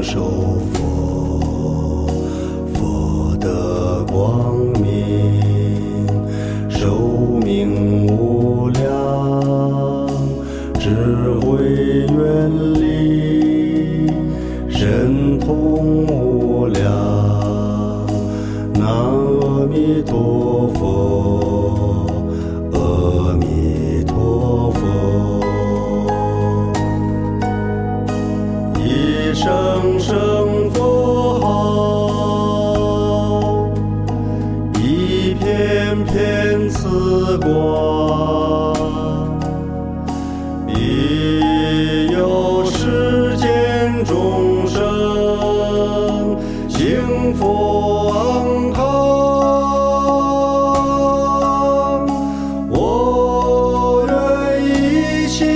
受佛，佛的光明，寿命无量，智慧远离，神通无量。南无阿弥陀佛，阿弥陀佛。一声声佛号，一片片慈光，亦有世间众生幸福安康。我愿一心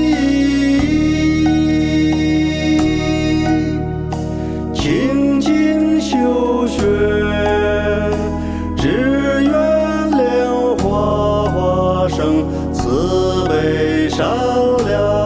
清净修学，只愿莲花化生，慈悲善良。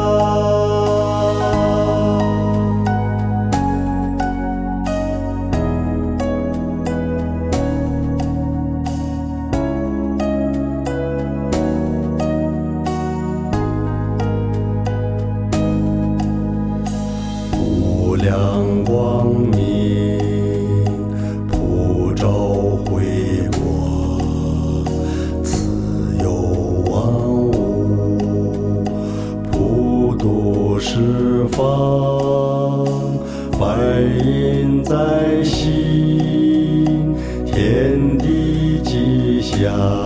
无量光明普照慧光，慈佑万物，普度十方，梵音在心，天地吉祥。